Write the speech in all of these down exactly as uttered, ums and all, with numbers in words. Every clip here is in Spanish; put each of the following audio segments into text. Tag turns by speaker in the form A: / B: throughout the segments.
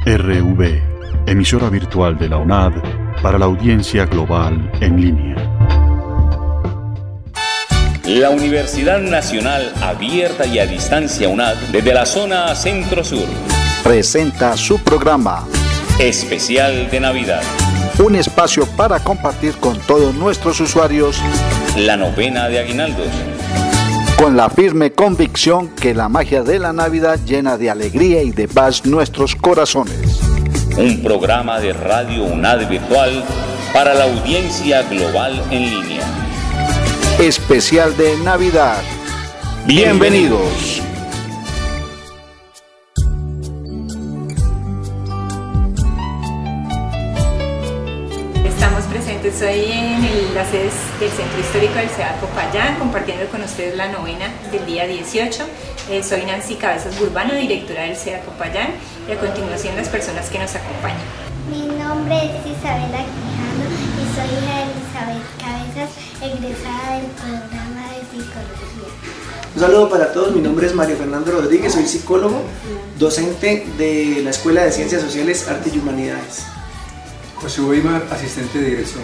A: R V, emisora virtual de la UNAD para la audiencia global en línea.
B: La Universidad Nacional Abierta y a Distancia UNAD, desde la zona Centro-Sur,
C: presenta su programa
B: Especial de Navidad.
C: Un espacio para compartir con todos nuestros usuarios
B: la novena de aguinaldos,
C: con la firme convicción que la magia de la Navidad llena de alegría y de paz nuestros corazones.
B: Un programa de Radio UNAD virtual para la audiencia global en línea.
C: Especial de Navidad. Bienvenidos.
D: Estamos presentes hoy en el, la sede del Centro Histórico del SEA Popayán, compartiendo con ustedes la novena del día dieciocho. Eh, soy Nancy Cabezas Burbano, directora del SEA Popayán, y a continuación las personas que nos acompañan.
E: Mi nombre es Isabela Quijano y soy hija de Elizabeth Cabezas, egresada del programa de psicología.
F: Un saludo para todos, mi nombre es Mario Fernando Rodríguez, soy psicólogo, docente de la Escuela de Ciencias Sociales, Arte y Humanidades.
G: José Weimar, asistente de dirección.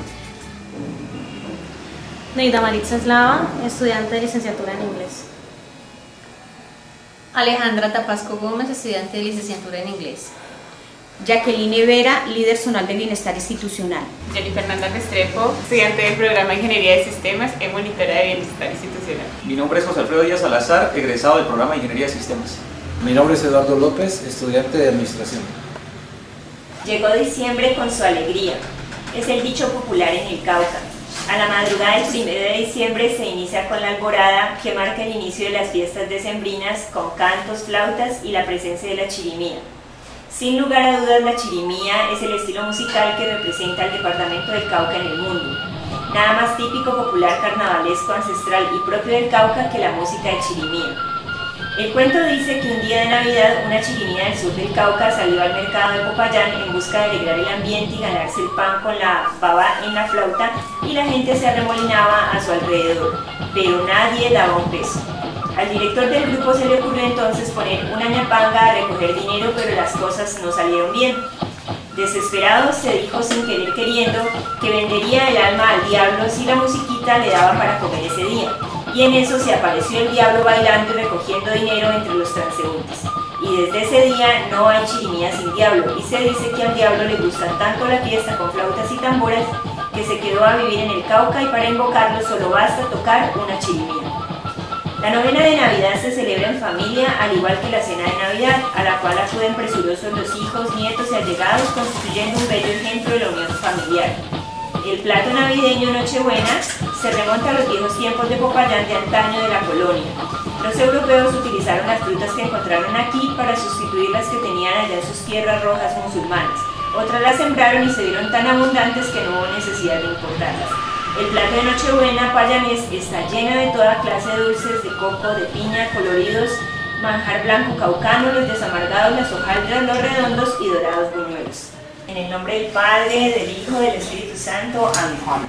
H: Neida Maritza Eslava, estudiante de licenciatura en inglés.
I: Alejandra Tapasco Gómez, estudiante de licenciatura en inglés. Jacqueline Vera, líder zonal de bienestar institucional.
J: Jenny Fernanda Restrepo, estudiante del programa de Ingeniería de Sistemas y monitora de bienestar institucional.
K: Mi nombre es José Alfredo Díaz Salazar, egresado del programa de Ingeniería de Sistemas.
L: Mi nombre es Eduardo López, estudiante de Administración.
M: Llegó diciembre con su alegría, es el dicho popular en el Cauca. A la madrugada del primero de diciembre se inicia con la alborada que marca el inicio de las fiestas decembrinas con cantos, flautas y la presencia de la chirimía. Sin lugar a dudas, la chirimía es el estilo musical que representa al departamento del Cauca en el mundo. Nada más típico, popular, carnavalesco, ancestral y propio del Cauca que la música de chirimía. El cuento dice que un día de Navidad una chirimía del sur del Cauca salió al mercado de Popayán en busca de alegrar el ambiente y ganarse el pan con la baba en la flauta, y la gente se arremolinaba a su alrededor, pero nadie daba un peso. Al director del grupo se le ocurrió entonces poner una ñapanga a recoger dinero, pero las cosas no salieron bien. Desesperado se dijo sin querer queriendo que vendería el alma al diablo si la musiquita le daba para comer ese día. Y en eso se apareció el diablo bailando y recogiendo dinero entre los transeúntes. Y desde ese día no hay chirimía sin diablo, y se dice que al diablo le gustan tanto la fiesta con flautas y tambores que se quedó a vivir en el Cauca, y para invocarlo solo basta tocar una chirimía. La novena de Navidad se celebra en familia, al igual que la cena de Navidad, a la cual acuden presurosos los hijos, nietos y allegados, constituyendo un bello ejemplo de la unión familiar. El plato navideño Nochebuena se remonta a los viejos tiempos de Popayán de antaño de la colonia. Los europeos utilizaron las frutas que encontraron aquí para sustituir las que tenían allá en sus tierras rojas musulmanas. Otras las sembraron y se vieron tan abundantes que no hubo necesidad de importarlas. El plato de Nochebuena payanés está lleno de toda clase de dulces, de coco, de piña, coloridos, manjar blanco caucano, los desamargados, las hojaldras, los redondos y dorados buñuelos. En el nombre del Padre, del Hijo, del Espíritu Santo. Amén.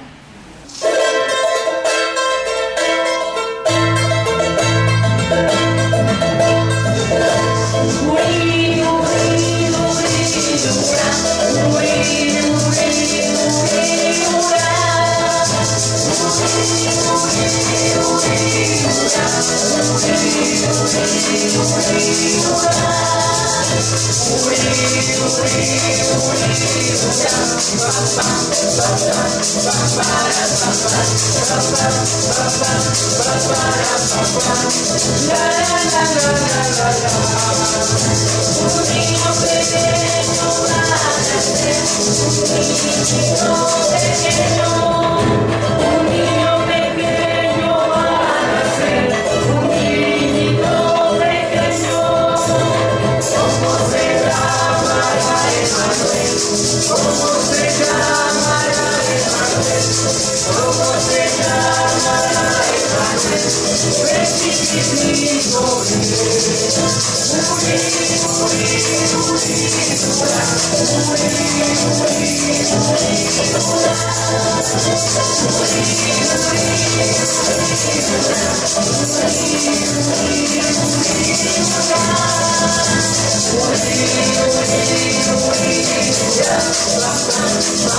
N: Thank you.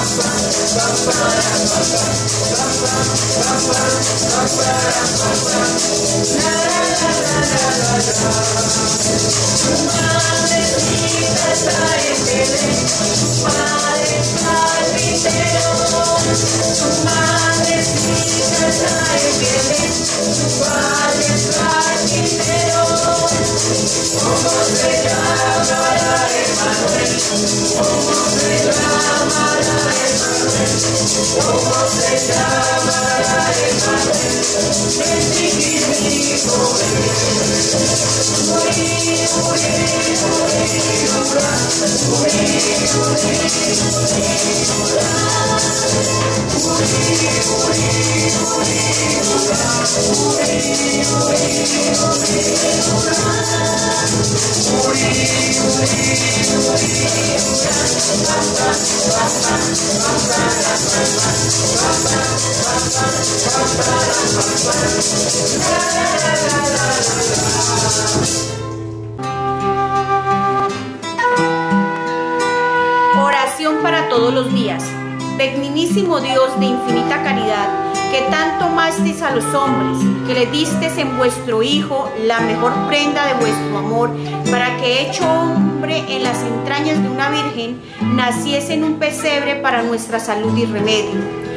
I: Oración para todos los días. Benignísimo Dios de infinita caridad, que tanto amasteis a los hombres, que le disteis en vuestro Hijo la mejor prenda de vuestro amor, para que, hecho hombre en las entrañas de una virgen, naciese en un pesebre para nuestra salud y remedio.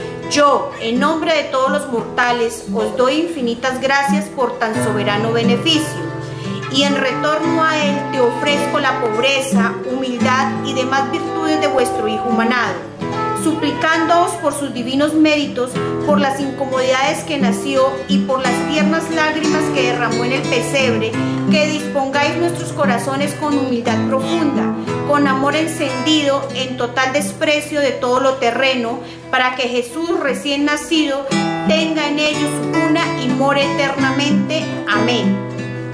I: Yo, en nombre de todos los mortales, os doy infinitas gracias por tan soberano beneficio, y en retorno a él te ofrezco la pobreza, humildad y demás virtudes de vuestro Hijo humanado, suplicándoos por sus divinos méritos, por las incomodidades que nació y por las tiernas lágrimas que derramó en el pesebre, que dispongáis nuestros corazones con humildad profunda, con amor encendido, en total desprecio de todo lo terreno, para que Jesús recién nacido tenga en ellos su cuna y more eternamente. Amén.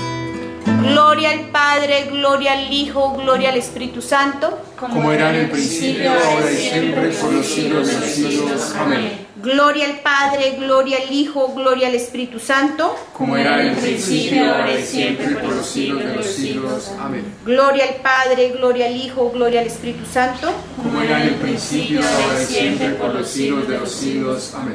I: Gloria al Padre, gloria al Hijo, gloria al Espíritu Santo,
G: como era en el principio, ahora y siempre, por los siglos de los siglos. Amén.
I: Gloria al Padre, gloria al Hijo, gloria al Espíritu Santo,
G: como era en el principio, ahora y siempre, por los siglos de los siglos. Amén.
I: Gloria al Padre, gloria al Hijo, gloria al Espíritu Santo,
G: como era en el principio, ahora y siempre, por los siglos de los siglos. Amén.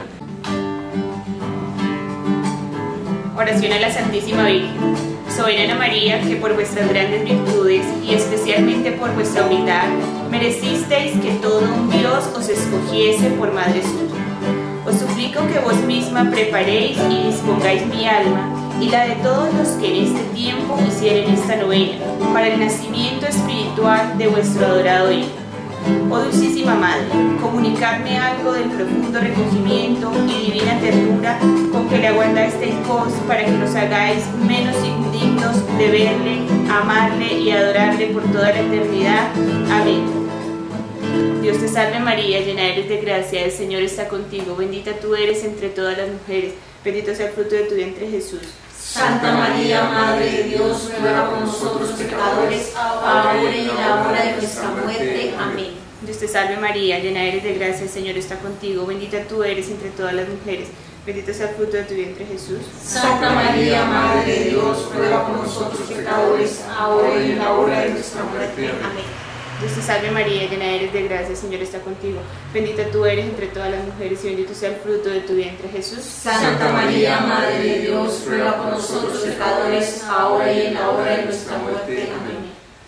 J: Oración a la Santísima Virgen. Soberana María, que por vuestras grandes virtudes y especialmente por vuestra humildad merecisteis que todo un Dios os escogiese por madre suya. Os suplico que vos misma preparéis y dispongáis mi alma y la de todos los que en este tiempo hicieren esta novena para el nacimiento espiritual de vuestro adorado Hijo. Oh Dulcísima Madre, comunicadme algo del profundo recogimiento y divina ternura con que le aguardasteis vos, para que nos hagáis menos indignos de verle, amarle y adorarle por toda la eternidad. Amén. Dios te salve María, llena eres de gracia, el Señor está contigo, bendita tú eres entre todas las mujeres, bendito sea el fruto de tu vientre Jesús.
N: Santa María, Madre de Dios, ruega por nosotros pecadores, ahora y en la hora de nuestra muerte. Amén.
J: Dios te salve María, llena eres de gracia, el Señor está contigo, bendita tú eres entre todas las mujeres, bendito sea el fruto de tu vientre Jesús.
N: Santa María, Madre de Dios, ruega por nosotros pecadores, ahora y en la hora de nuestra muerte.
J: Amén. Dios te salve María, llena eres de gracia, el Señor está contigo, bendita tú eres entre todas las mujeres y bendito sea el fruto de tu vientre Jesús.
N: Santa María, Madre de Dios, ruega por nosotros pecadores, ahora y en la hora de nuestra muerte. Amén.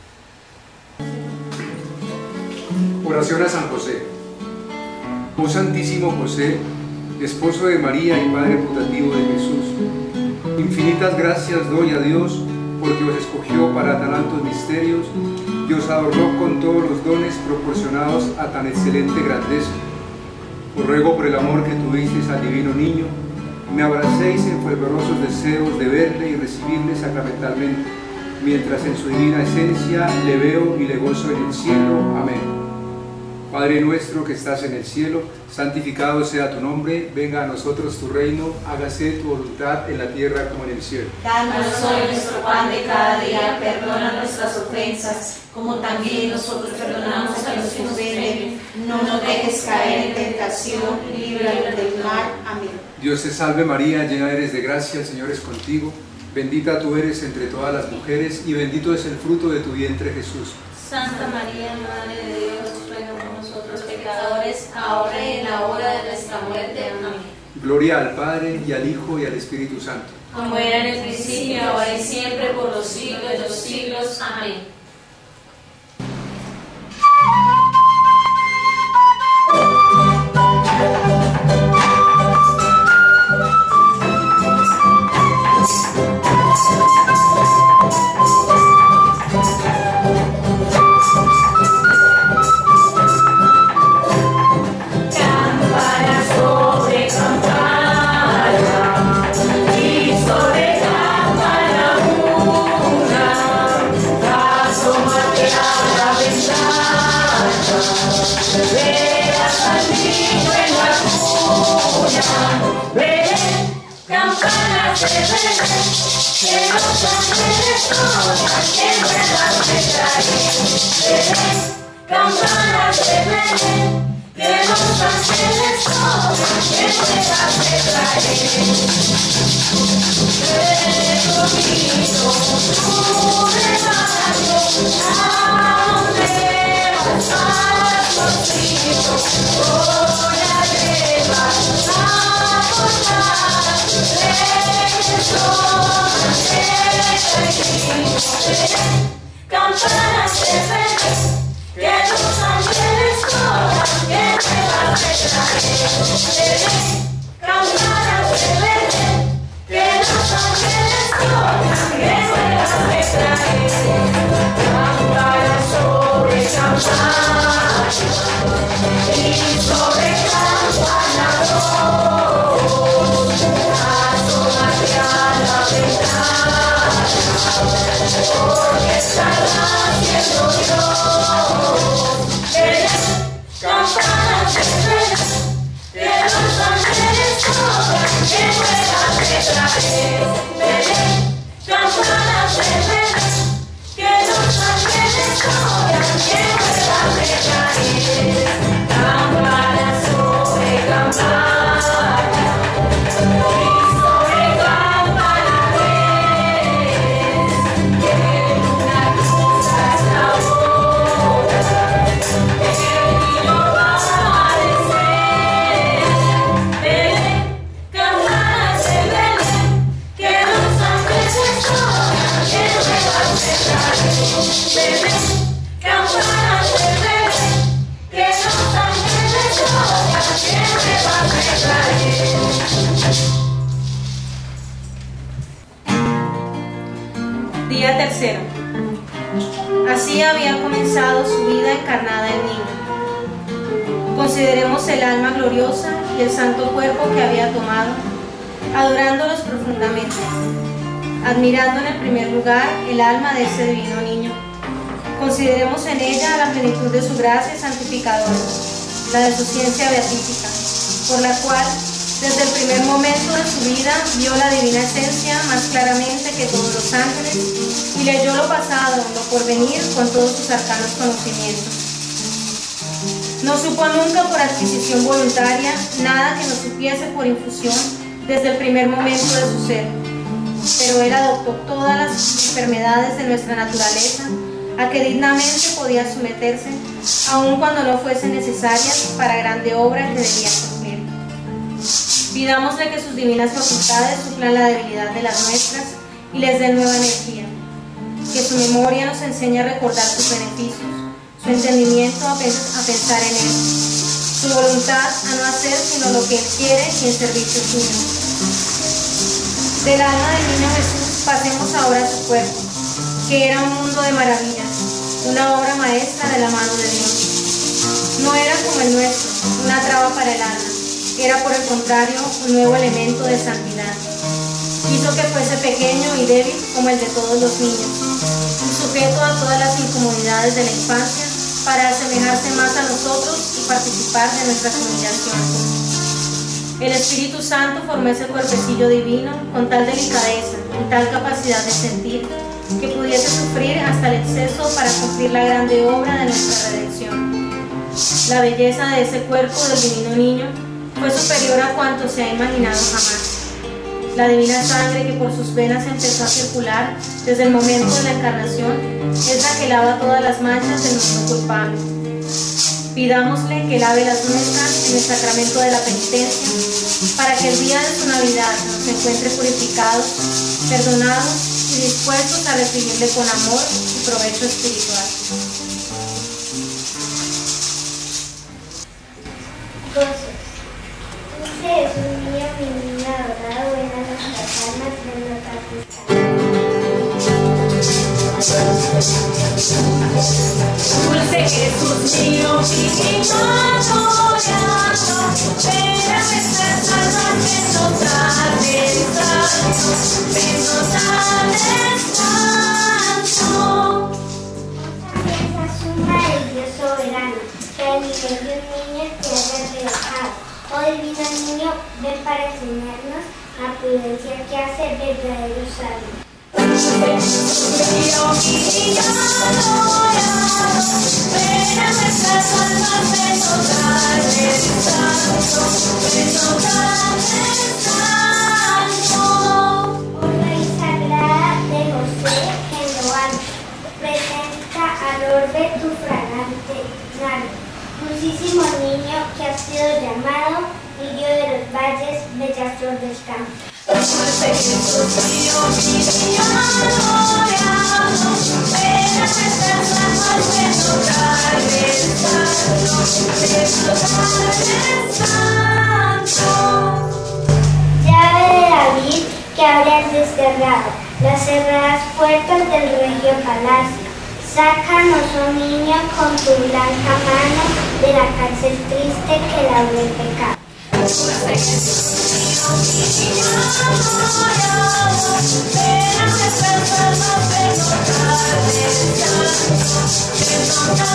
G: Oración a San José. Oh Santísimo José, esposo de María y Padre putativo de Jesús, infinitas gracias doy a Dios porque os escogió para tan altos misterios y os adornó con todos los dones proporcionados a tan excelente grandeza. Os ruego por el amor que tuvisteis al divino niño, me abracéis en fervorosos deseos de verle y recibirle sacramentalmente, mientras en su divina esencia le veo y le gozo en el cielo. Amén. Padre nuestro que estás en el cielo, santificado sea tu nombre, venga a nosotros tu reino, hágase tu voluntad en la tierra como en el cielo.
N: Danos hoy nuestro pan de cada día, perdona nuestras ofensas, como también nosotros perdonamos a los que nos ofenden. No nos dejes caer en tentación, líbranos del mal. Amén.
G: Dios te salve María, llena eres de gracia, el Señor es contigo, bendita tú eres entre todas las mujeres y bendito es el fruto de tu vientre Jesús.
N: Santa María, Madre de Dios, ruega por nosotros pecadores, pecadores, ahora y en la hora de nuestra muerte. Amén.
G: Gloria al Padre, y al Hijo, y al Espíritu Santo.
N: Como era en el principio, ahora y siempre, por los siglos de los siglos. Amén.
H: Día tercero. Así había comenzado su vida encarnada el niño. Consideremos el alma gloriosa y el santo cuerpo que había tomado, adorándolos profundamente, admirando en el primer lugar el alma de ese divino niño. Consideremos en ella la plenitud de su gracia santificadora, la de su ciencia beatífica, por la cual desde el primer momento de su vida vio la divina esencia más claramente que todos los ángeles y leyó lo pasado, lo porvenir con todos sus arcanos conocimientos. No supo nunca por adquisición voluntaria nada que no supiese por infusión desde el primer momento de su ser, pero él adoptó todas las enfermedades de nuestra naturaleza a que dignamente podía someterse, aun cuando no fuesen necesarias para grande obra que debía cumplir. Pidámosle que sus divinas facultades suplan la debilidad de las nuestras y les den nueva energía, que su memoria nos enseñe a recordar sus beneficios, su entendimiento a, a pensar en él, su voluntad a no hacer sino lo que él quiere y en servicio suyo. Del alma del niño Jesús pasemos ahora a su cuerpo, que era un mundo de maravillas, una obra maestra de la mano de Dios. No era como el nuestro, una traba para el alma, era por el contrario un nuevo elemento de santidad. Hizo que fuese pequeño y débil como el de todos los niños, y sujeto a todas las incomodidades de la infancia para asemejarse más a nosotros y participar de nuestra humillación. El Espíritu Santo formó ese cuerpecillo divino con tal delicadeza y tal capacidad de sentir que pudiese sufrir hasta el exceso para cumplir la grande obra de nuestra redención. La belleza de ese cuerpo del divino niño fue superior a cuanto se ha imaginado jamás. La divina sangre que por sus venas empezó a circular desde el momento de la encarnación es la que lava todas las manchas del mundo culpable. Pidámosle que lave las nuestras en el sacramento de la penitencia, para que el día de su Navidad nos encuentre purificados, perdonados y dispuestos a recibirle con amor y provecho espiritual.
E: Gozos. Dulce es un niño, mi niño adorado, ven a nuestras almas, ven a
N: Dulce Jesús mío, mi niño adorado, ven a nuestras almas, ven nos da descanso, ven nos da descanso.
E: Esa suma del Dios soberano, que al nivel de un niño te haya rebajado. Oh divino niño, ven para enseñarnos la prudencia que hace verdadero sabio.
N: Dulce Jesús mío, mi niño adorado, ven a nuestras almas, ven nos da descanso, ven nos da descanso.
E: Oh Rey sagrada de José, en lo alto, presenta al orbe tu fragante nardo. Dulcísimo niño que ha sido llamado lirio de los valles, bella flor del campo.
N: Dulce Jesús mío, mi niño adorado, ven a nuestras almas, ven nos da descanso, ven nos da descanso.
E: Llave de David que abre al desterrado, las cerradas puertas del regio palacio. Sácanos, oh niño, con tu blanca mano de la cárcel triste que labra el pecado.
N: Dulce Jesús mío, mi niño adorado, ven a nuestras almas, ven nos da descanso, ven nos da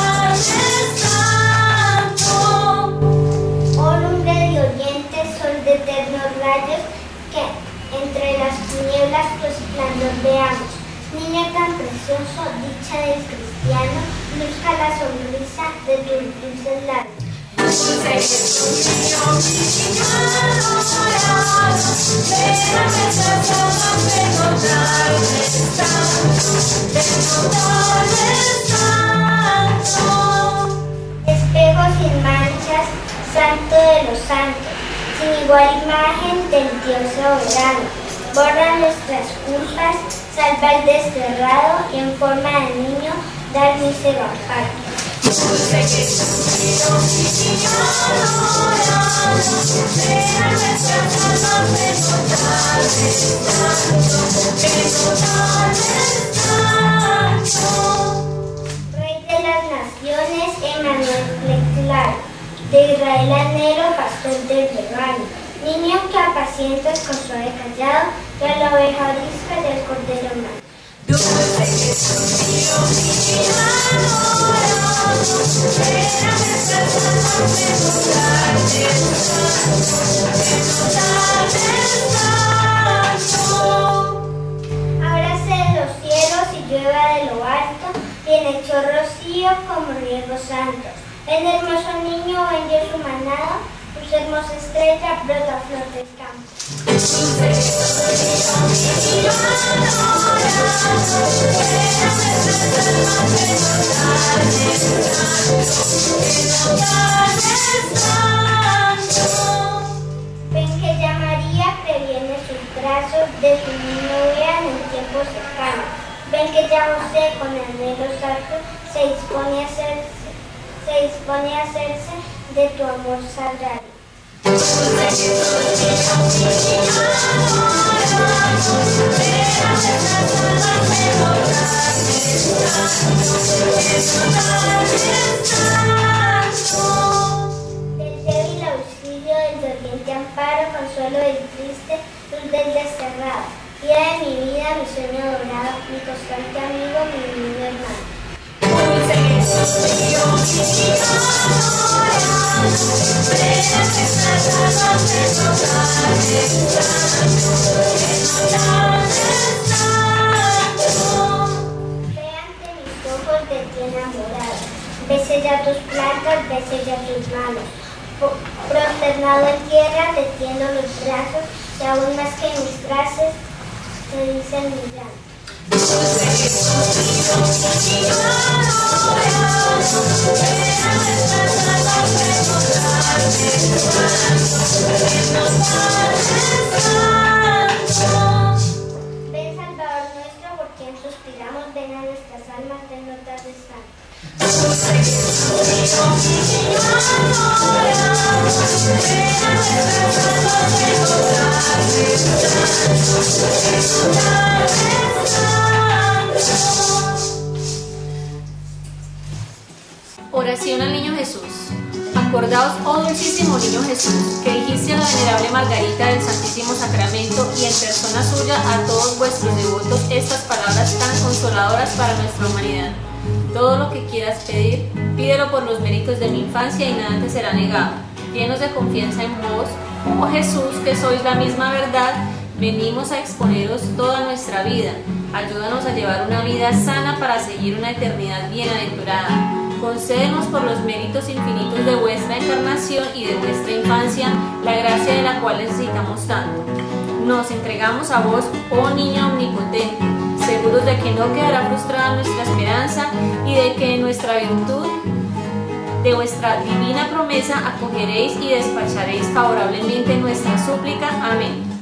N: descanso.
E: Oh lumbre de oriente, sol de eternos rayos, que entre las tinieblas tu esplendor veamos. Niño tan precioso, dicha del cristiano, luzca la sonrisa de tus dulces labios.
N: Dulce Jesús mío, mi niño adorado, ven a nuestras almas, ven nos da descanso, ven nos da descanso.
E: Espejo sin manchas, santo de los santos, sin igual imagen del Dios soberano. Borra nuestras culpas, salva al desterrado y en forma de niño da el mísero amparo.
N: Dulce Jesús mío, mi niño adorado, ven a nuestras almas, ven nos da descanso, ven nos da descanso.
E: Rey de las naciones, Emmanuel claro, de Israel anhelo, pastor del rebaño. Niño que apacientas con suave callado, de la oveja arisca del cordero humano.
N: Dulce Jesús mío, mi niño adorado, ven a nuestras almas, ven nos da descanso, ven nos da descanso.
E: Ábrase de los cielos y llueva de lo alto, bien hecho rocío como riego santo. Ven hermoso niño, ven Dios su manado, tu hermosa estrella brota flor del campo.
N: Dulce Jesús mío, mi niño adorado, ven a nuestras almas, ven nos da descanso, ven nos da descanso.
E: Ven que ya María previene sus brazos de su niño vean en tiempo cercano. Ven que ya José con anhelos altos se dispone a hacerse, se dispone a hacerse de tu amor sagrado.
N: Dulce Jesús mío, mi niño adorado, ven a nuestras almas, ven nos da descanso, ven nos da descanso.
E: Del débil auxilio, del doliente amparo, consuelo del triste, luz del desterrado. Guía de mi vida, mi sueño dorado, mi constante amigo, mi niño hermano.
N: Dulce Jesús mío, mi niño adorado, ven a nuestras almas, ven nos da descanso, ven nos da descanso.
E: Ve ante mis ojos de ti enamorado, bese ya tus plantas, bese ya tus manos. Prosternado en tierra, te tiendo los brazos, y aún más que mis frases, te dicen mi llanto.
N: Dulce Jesús mío, mi niño adorado, ven a nuestras almas,
E: Ven Salvador nuestro, por quien suspiramos, ven a nuestras almas, ven notas de santo.
I: Oración al Niño Jesús. Acordaos, oh dulcísimo Niño Jesús, que dijiste a la venerable Margarita del Santísimo Sacramento y en persona suya a todos vuestros devotos estas palabras tan consoladoras para nuestra humanidad. Todo lo que quieras pedir, pídelo por los méritos de mi infancia y nada te será negado. Llenos de confianza en vos, oh Jesús, que sois la misma verdad, venimos a exponeros toda nuestra vida. Ayúdanos a llevar una vida sana para seguir una eternidad bienaventurada. Concédenos por los méritos infinitos de vuestra encarnación y de vuestra infancia la gracia de la cual necesitamos tanto. Nos entregamos a vos, oh Niño omnipotente, seguros de que no quedará frustrada nuestra esperanza y de que en nuestra virtud de vuestra divina promesa acogeréis y despacharéis favorablemente nuestra súplica. Amén.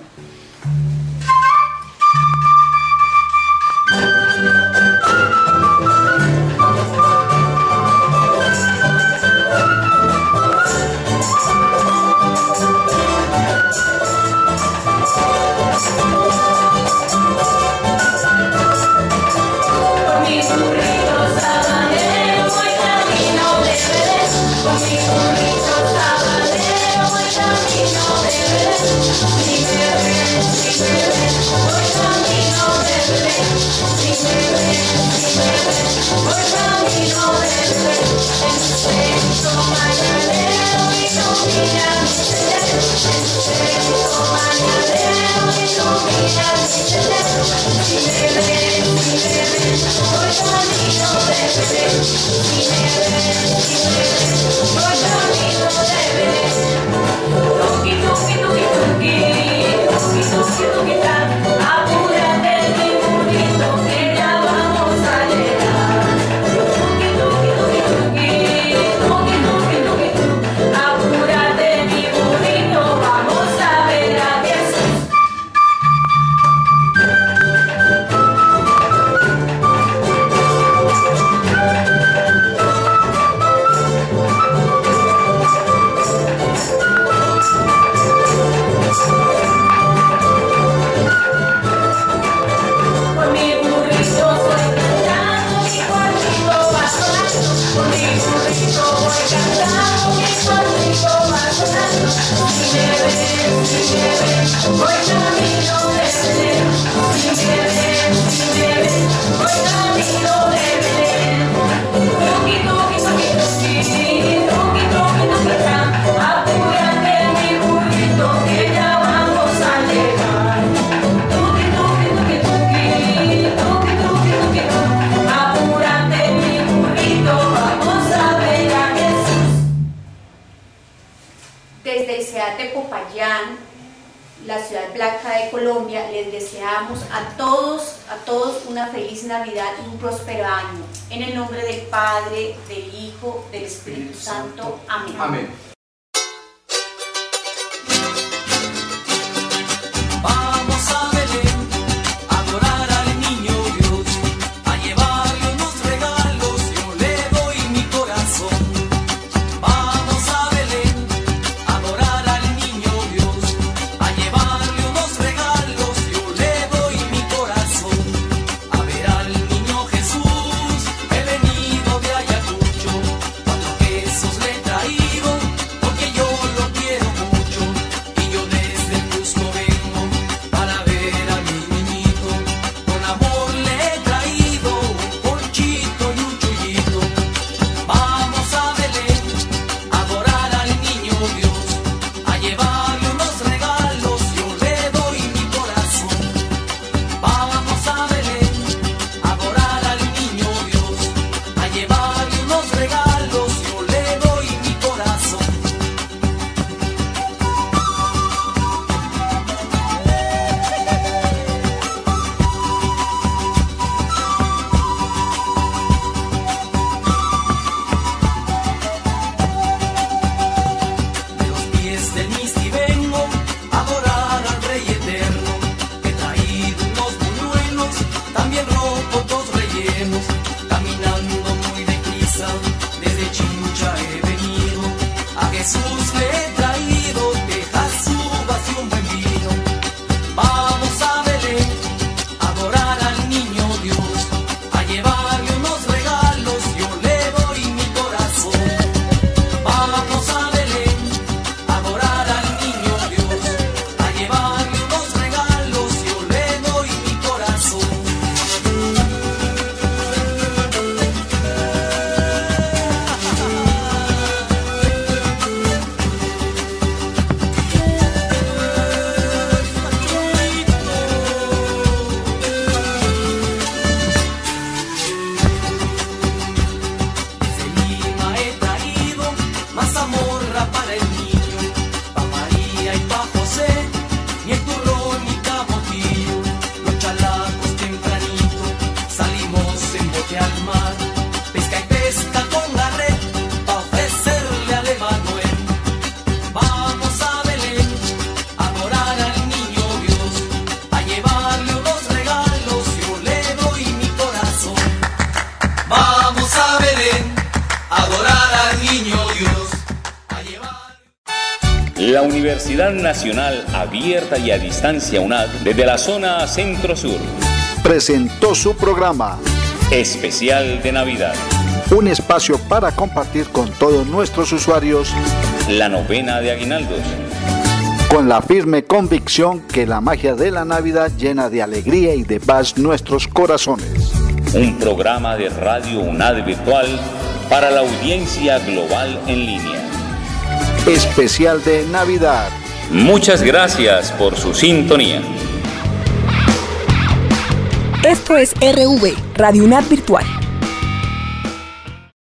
I: Desde el SEAT de Popayán, la ciudad blanca de Colombia, les deseamos a todos, a todos una feliz Navidad y un próspero año. En el nombre del Padre, del Hijo, del Espíritu Santo. Amén.
G: Amén.
O: Vamos a Belén, a adorar al niño Dios, a llevarle unos regalos, yo le doy mi corazón. Vamos a Belén, a adorar al niño Dios, a llevarle unos regalos, yo le doy mi corazón. A ver al niño Jesús, he venido de Ayacucho, cuatro quesos le he traído hacia el mar. Pesca y pesca con la red para ofrecerle al Emanuel. Vamos a Belén a adorar al niño Dios, a llevarle unos regalos, yo le doy mi corazón. Vamos a Belén a adorar al niño Dios, a llevar...
B: La Universidad Nacional Abierta y a Distancia UNAD, desde la zona Centro-Sur,
C: presentó su programa
B: Especial de Navidad.
C: Un espacio para compartir con todos nuestros usuarios
B: la novena de aguinaldos,
C: con la firme convicción que la magia de la Navidad llena de alegría y de paz nuestros corazones.
B: Un programa de Radio UNAD virtual para la audiencia global en línea.
C: Especial de Navidad.
B: Muchas gracias por su sintonía.
P: Esto es R V, Radio UNAD Virtual.